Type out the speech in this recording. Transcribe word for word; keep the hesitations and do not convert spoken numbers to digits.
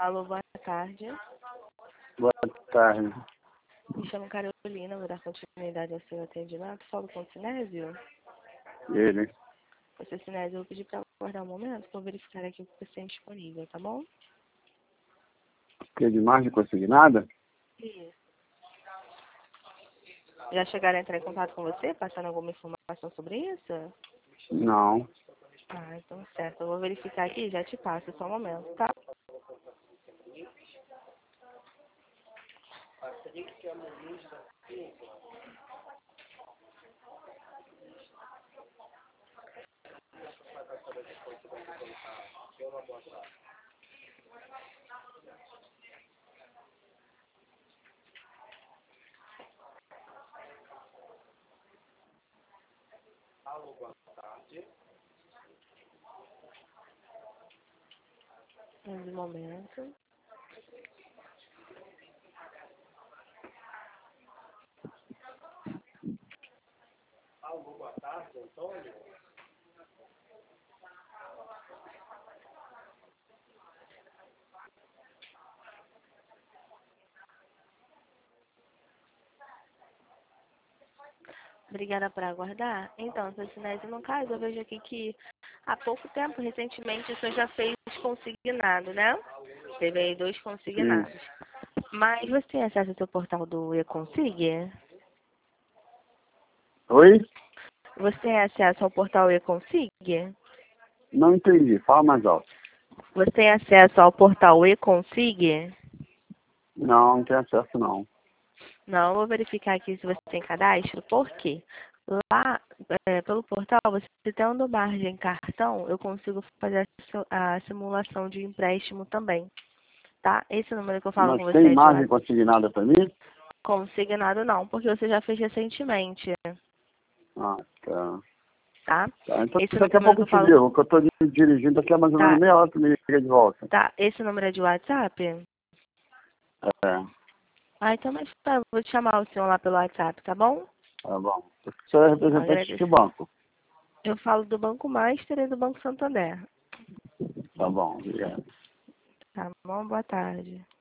Alô, boa tarde. Boa tarde. Me chamo Carolina, vou dar continuidade ao seu atendimento. Falo com o Sinésio. Ele. Você, Sinésio, eu vou pedir para aguardar um momento para verificar aqui o que você tem disponível, tá bom? Que de margem consignada? Isso. Já chegaram a entrar em contato com você, passando alguma informação sobre isso? Não. Ah, então certo. Eu vou verificar aqui e já te passo, só um momento, tá? Um momento. Obrigada por aguardar. Então, seu Sinésio, no caso, eu vejo aqui que há pouco tempo, recentemente, o senhor já fez consignado, né? Teve aí dois Sim. consignados. Mas você tem acesso ao seu portal do eConsig? Oi? Você tem acesso ao portal eConsig? Não entendi. Fala mais alto. Você tem acesso ao portal eConsig? Não, não tem acesso não. Não, eu vou verificar aqui se você tem cadastro. Por quê? Lá, é, pelo portal, você tendo margem cartão, eu consigo fazer a si- a simulação de empréstimo também, tá? Esse número que eu falo Mas com você tem é de margem WhatsApp. consignada para mim? Consignado não, porque você já fez recentemente, Ah, tá. tá? Tá, então Esse daqui a número que pouco eu eu te falo, ligo, que eu tô dirigindo daqui a mais ou menos tá, meia hora, tu me liga de volta. tá? Esse número é de WhatsApp? É, Ah, então, mas tá, eu vou te chamar o senhor lá pelo WhatsApp, tá bom? tá bom. Você é representante de que Agradeço. banco? Eu falo do Banco Master e do Banco Santander. Tá bom, obrigado. Tá bom? Boa tarde.